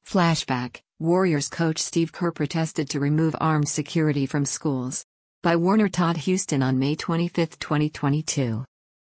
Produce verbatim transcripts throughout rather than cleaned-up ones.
Flashback: Warriors coach Steve Kerr protested to remove armed security from schools. By Warner Todd Huston on May twenty-fifth, twenty twenty-two.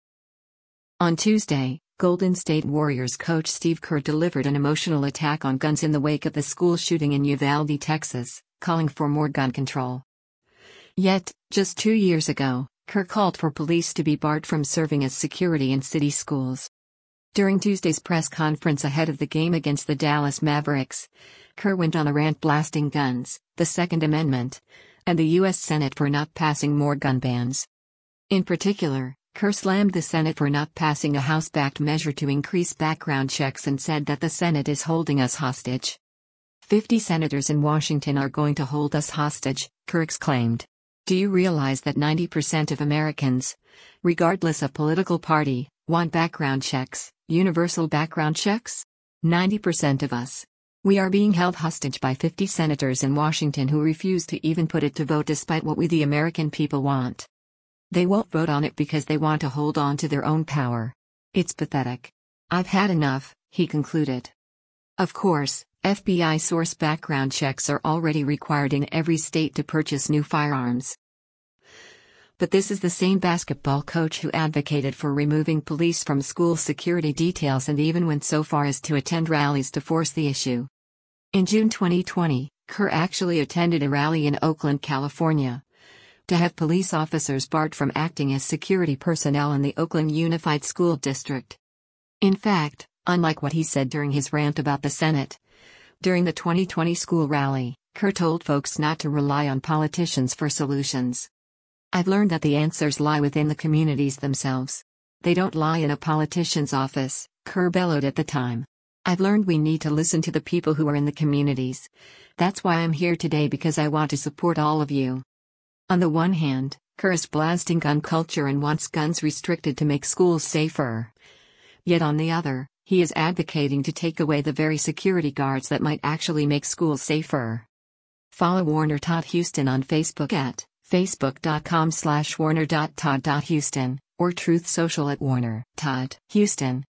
On Tuesday, Golden State Warriors coach Steve Kerr delivered an emotional attack on guns in the wake of the school shooting in Uvalde, Texas, calling for more gun control. Yet, just two years ago, Kerr called for police to be barred from serving as security in city schools. During Tuesday's press conference ahead of the game against the Dallas Mavericks, Kerr went on a rant blasting guns, the Second Amendment, and the U S Senate for not passing more gun bans. In particular, Kerr slammed the Senate for not passing a House-backed measure to increase background checks and said that the Senate is holding us hostage. Fifty senators in Washington are going to hold us hostage, Kerr exclaimed. Do you realize that ninety percent of Americans, regardless of political party, want background checks, universal background checks? ninety percent of us. We are being held hostage by fifty senators in Washington who refuse to even put it to vote despite what we the American people want. They won't vote on it because they want to hold on to their own power. It's pathetic. I've had enough, he concluded. Of course, F B I source background checks are already required in every state to purchase new firearms. But this is the same basketball coach who advocated for removing police from school security details and even went so far as to attend rallies to force the issue. In June twenty twenty, Kerr actually attended a rally in Oakland, California, to have police officers barred from acting as security personnel in the Oakland Unified School District. In fact, unlike what he said during his rant about the Senate, during the twenty twenty school rally, Kerr told folks not to rely on politicians for solutions. I've learned that the answers lie within the communities themselves. They don't lie in a politician's office, Kerr bellowed at the time. I've learned we need to listen to the people who are in the communities. That's why I'm here today, because I want to support all of you. On the one hand, Kerr is blasting gun culture and wants guns restricted to make schools safer. Yet on the other, he is advocating to take away the very security guards that might actually make schools safer. Follow Warner Todd Huston on Facebook at facebook.com slash warner.todd.huston or Truth Social at Warner Todd Huston.